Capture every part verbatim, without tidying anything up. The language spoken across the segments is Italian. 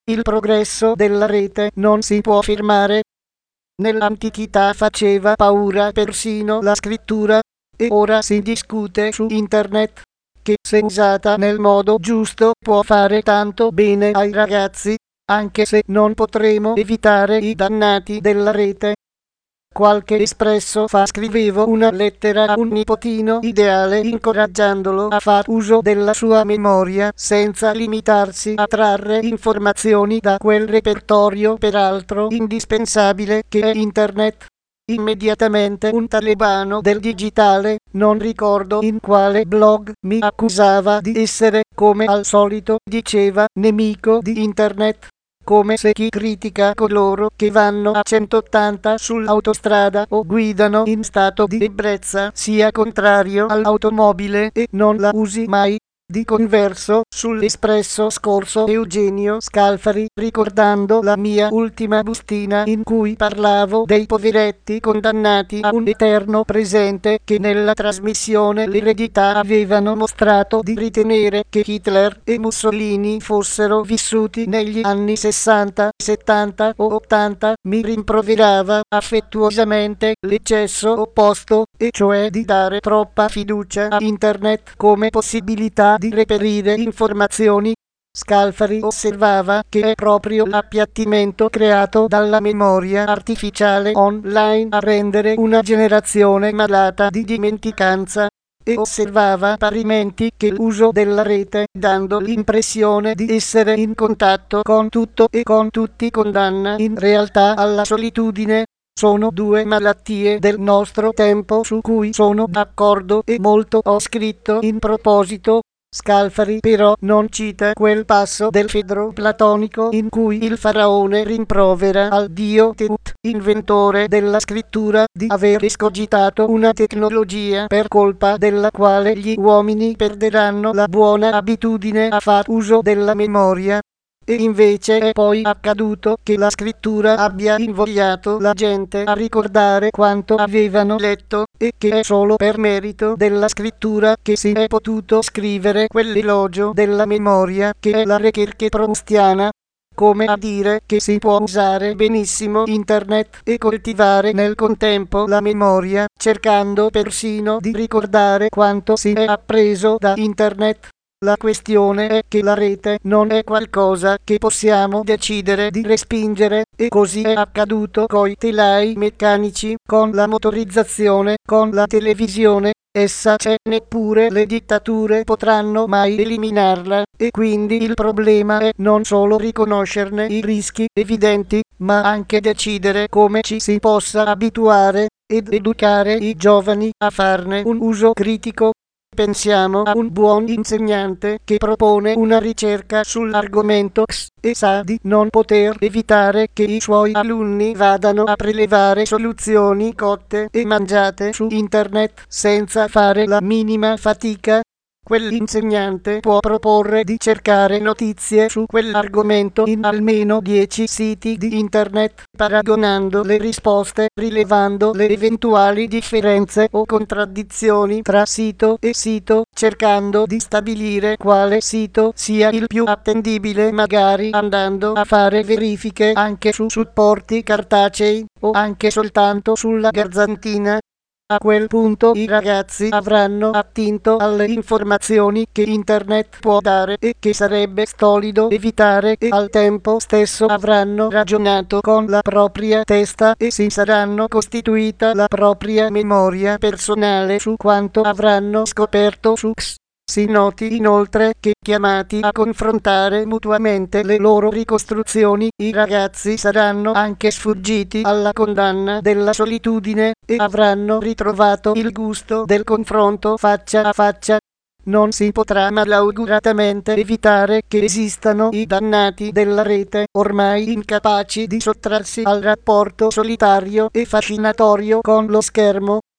Il progresso della rete non si può fermare. Nell'antichità faceva paura persino la scrittura, e ora si discute su internet, che se usata nel modo giusto può fare tanto bene ai ragazzi, anche se non potremo evitare i dannati della rete. Qualche espresso fa scrivevo una lettera a un nipotino ideale incoraggiandolo a far uso della sua memoria senza limitarsi a trarre informazioni da quel repertorio peraltro indispensabile che è internet. Immediatamente un talebano del digitale, non ricordo in quale blog, mi accusava di essere, come al solito diceva, nemico di internet. Come se chi critica coloro che vanno a centottanta sull'autostrada o guidano in stato di ebbrezza sia contrario all'automobile e non la usi mai. Di converso, sull'espresso scorso Eugenio Scalfari, ricordando la mia ultima bustina in cui parlavo dei poveretti condannati a un eterno presente che nella trasmissione L'eredità avevano mostrato di ritenere che Hitler e Mussolini fossero vissuti negli anni sessanta, settanta o ottanta, mi rimproverava affettuosamente l'eccesso opposto, e cioè di dare troppa fiducia a internet come possibilità di reperire informazioni. Scalfari osservava che è proprio l'appiattimento creato dalla memoria artificiale online a rendere una generazione malata di dimenticanza, e osservava parimenti che l'uso della rete, dando l'impressione di essere in contatto con tutto e con tutti, condanna in realtà alla solitudine. Sono due malattie del nostro tempo su cui sono d'accordo e molto ho scritto in proposito. Scalfari però non cita quel passo del Fedro platonico in cui il faraone rimprovera al dio Tut, inventore della scrittura, di aver escogitato una tecnologia per colpa della quale gli uomini perderanno la buona abitudine a far uso della memoria. E invece è poi accaduto che la scrittura abbia invogliato la gente a ricordare quanto avevano letto, e che è solo per merito della scrittura che si è potuto scrivere quell'elogio della memoria che è la ricerca proustiana. Come a dire che si può usare benissimo internet e coltivare nel contempo la memoria, cercando persino di ricordare quanto si è appreso da internet. La questione è che la rete non è qualcosa che possiamo decidere di respingere, e così è accaduto coi telai meccanici, con la motorizzazione, con la televisione. Essa c'è, neppure le dittature potranno mai eliminarla, e quindi il problema è non solo riconoscerne i rischi evidenti, ma anche decidere come ci si possa abituare ed educare i giovani a farne un uso critico. Pensiamo a un buon insegnante che propone una ricerca sull'argomento X e sa di non poter evitare che i suoi alunni vadano a prelevare soluzioni cotte e mangiate su internet senza fare la minima fatica. Quell'insegnante può proporre di cercare notizie su quell'argomento in almeno dieci siti di internet, paragonando le risposte, rilevando le eventuali differenze o contraddizioni tra sito e sito, cercando di stabilire quale sito sia il più attendibile, magari andando a fare verifiche anche su supporti cartacei, o anche soltanto sulla garzantina. A quel punto i ragazzi avranno attinto alle informazioni che internet può dare e che sarebbe stolido evitare, e al tempo stesso avranno ragionato con la propria testa e si saranno costituita la propria memoria personale su quanto avranno scoperto su X. Si noti inoltre che, chiamati a confrontare mutuamente le loro ricostruzioni, i ragazzi saranno anche sfuggiti alla condanna della solitudine e avranno ritrovato il gusto del confronto faccia a faccia. Non si potrà malauguratamente evitare che esistano i dannati della rete, ormai incapaci di sottrarsi al rapporto solitario e fascinatorio con lo schermo.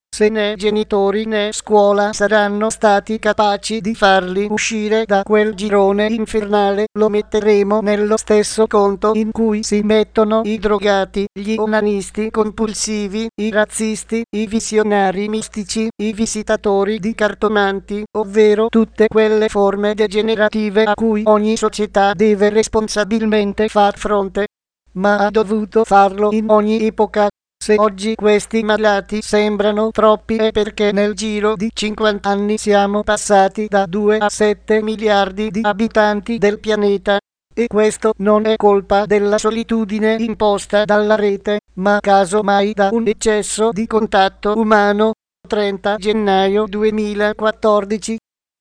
se né genitori né scuola saranno stati capaci di farli uscire da quel girone infernale, lo metteremo nello stesso conto in cui si mettono i drogati, gli onanisti compulsivi, i razzisti, i visionari mistici, i visitatori di cartomanti, ovvero tutte quelle forme degenerative a cui ogni società deve responsabilmente far fronte, ma ha dovuto farlo in ogni epoca. Se oggi questi malati sembrano troppi è perché nel giro di cinquanta anni siamo passati da due a sette miliardi di abitanti del pianeta. E questo non è colpa della solitudine imposta dalla rete, ma casomai da un eccesso di contatto umano. trenta gennaio duemilaquattordici.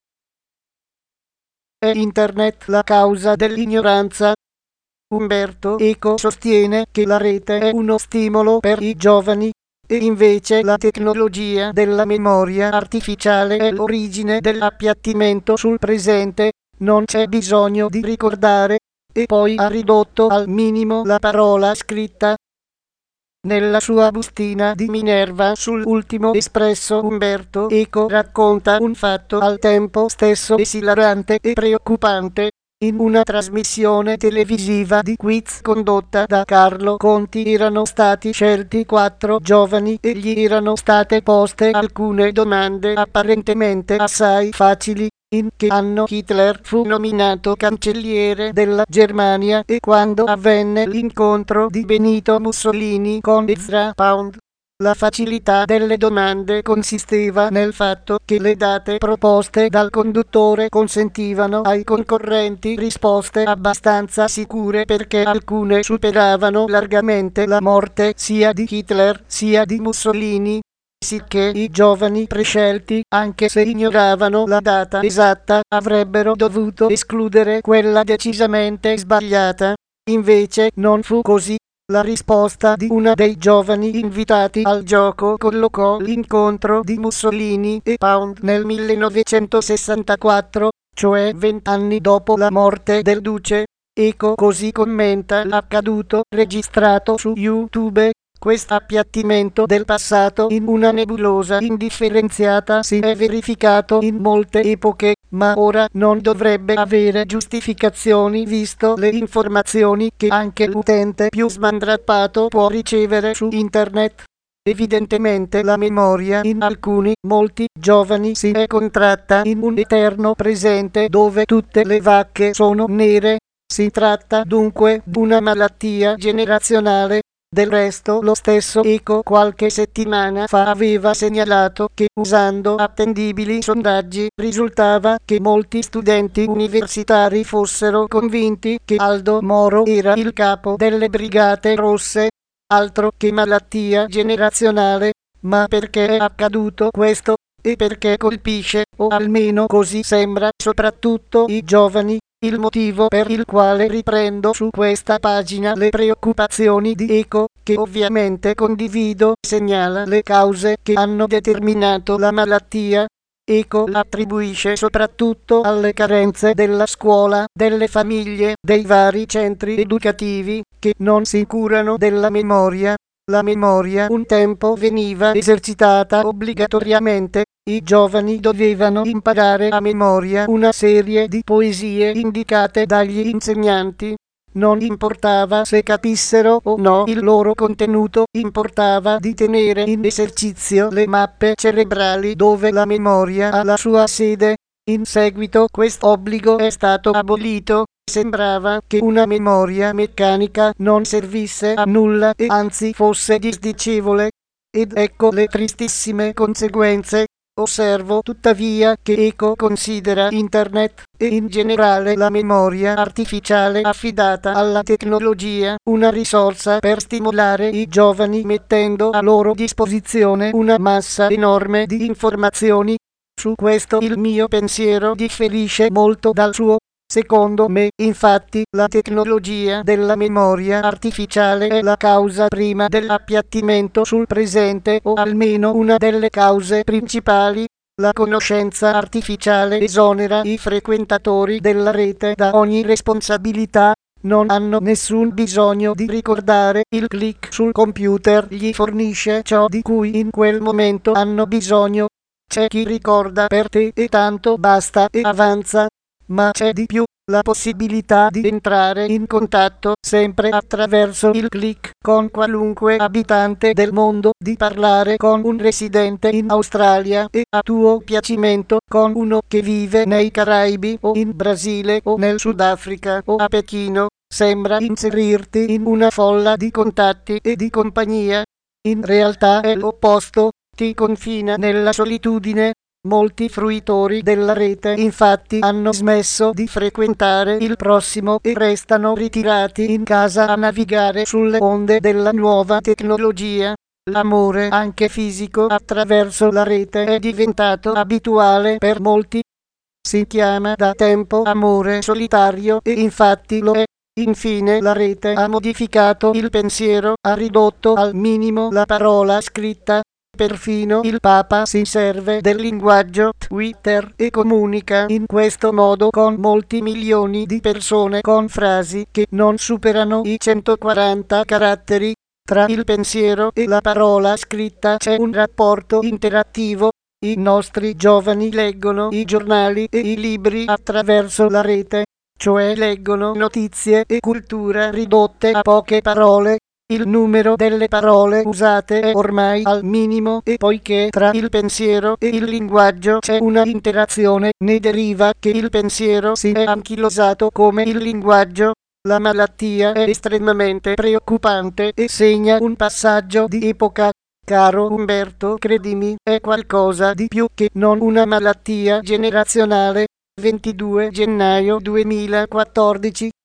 È Internet la causa dell'ignoranza? Umberto Eco sostiene che la rete è uno stimolo per i giovani, e invece la tecnologia della memoria artificiale è l'origine dell'appiattimento sul presente. Non c'è bisogno di ricordare, e poi ha ridotto al minimo la parola scritta. Nella sua bustina di Minerva sull'ultimo espresso Umberto Eco racconta un fatto al tempo stesso esilarante e preoccupante. In una trasmissione televisiva di quiz condotta da Carlo Conti erano stati scelti quattro giovani e gli erano state poste alcune domande apparentemente assai facili. In che anno Hitler fu nominato cancelliere della Germania e quando avvenne l'incontro di Benito Mussolini con Ezra Pound? La facilità delle domande consisteva nel fatto che le date proposte dal conduttore consentivano ai concorrenti risposte abbastanza sicure perché alcune superavano largamente la morte sia di Hitler sia di Mussolini, sicché i giovani prescelti, anche se ignoravano la data esatta, avrebbero dovuto escludere quella decisamente sbagliata. Invece non fu così. La risposta di una dei giovani invitati al gioco collocò l'incontro di Mussolini e Pound nel millenovecentosessantaquattro, cioè vent'anni dopo la morte del duce. Eco così commenta l'accaduto registrato su YouTube. Quest'appiattimento del passato in una nebulosa indifferenziata si è verificato in molte epoche, ma ora non dovrebbe avere giustificazioni visto le informazioni che anche l'utente più smandrappato può ricevere su internet. Evidentemente la memoria in alcuni, molti giovani si è contratta in un eterno presente dove tutte le vacche sono nere. Si tratta dunque di una malattia generazionale. Del resto lo stesso Eco qualche settimana fa aveva segnalato che usando attendibili sondaggi risultava che molti studenti universitari fossero convinti che Aldo Moro era il capo delle Brigate Rosse. Altro che malattia generazionale, ma perché è accaduto questo? E perché colpisce, o almeno così sembra, soprattutto i giovani? Il motivo per il quale riprendo su questa pagina le preoccupazioni di Eco, che ovviamente condivido, segnala le cause che hanno determinato la malattia. Eco l'attribuisce soprattutto alle carenze della scuola, delle famiglie, dei vari centri educativi, che non si curano della memoria. La memoria un tempo veniva esercitata obbligatoriamente. I giovani dovevano imparare a memoria una serie di poesie indicate dagli insegnanti. Non importava se capissero o no il loro contenuto, importava di tenere in esercizio le mappe cerebrali dove la memoria ha la sua sede. In seguito quest'obbligo è stato abolito. Sembrava che una memoria meccanica non servisse a nulla e anzi fosse disdicevole. Ed ecco le tristissime conseguenze. Osservo tuttavia che Eco considera Internet, e in generale la memoria artificiale affidata alla tecnologia, una risorsa per stimolare i giovani mettendo a loro disposizione una massa enorme di informazioni. Su questo il mio pensiero differisce molto dal suo. Secondo me, infatti, la tecnologia della memoria artificiale è la causa prima dell'appiattimento sul presente, o almeno una delle cause principali. La conoscenza artificiale esonera i frequentatori della rete da ogni responsabilità. non hanno nessun bisogno di ricordare, il click sul computer gli fornisce ciò di cui in quel momento hanno bisogno. C'è chi ricorda per te e tanto basta e avanza, ma c'è di più, la possibilità di entrare in contatto sempre attraverso il click con qualunque abitante del mondo, di parlare con un residente in Australia e a tuo piacimento con uno che vive nei Caraibi o in Brasile o nel Sudafrica o a Pechino. Sembra inserirti in una folla di contatti e di compagnia. In realtà è l'opposto, ti confina nella solitudine. Molti fruitori della rete infatti hanno smesso di frequentare il prossimo e restano ritirati in casa a navigare sulle onde della nuova tecnologia. L'amore anche fisico attraverso la rete è diventato abituale per molti. Si chiama da tempo amore solitario e infatti lo è. Infine la rete ha modificato il pensiero, ha ridotto al minimo la parola scritta. Perfino il Papa si serve del linguaggio Twitter e comunica in questo modo con molti milioni di persone con frasi che non superano i centoquaranta caratteri. Tra il pensiero e la parola scritta c'è un rapporto interattivo. I nostri giovani leggono i giornali e i libri attraverso la rete, cioè leggono notizie e cultura ridotte a poche parole. Il numero delle parole usate è ormai al minimo e poiché tra il pensiero e il linguaggio c'è una interazione, ne deriva che il pensiero si è anchilosato come il linguaggio. La malattia è estremamente preoccupante e segna un passaggio di epoca. Caro Umberto, credimi, è qualcosa di più che non una malattia generazionale. ventidue gennaio duemilaquattordici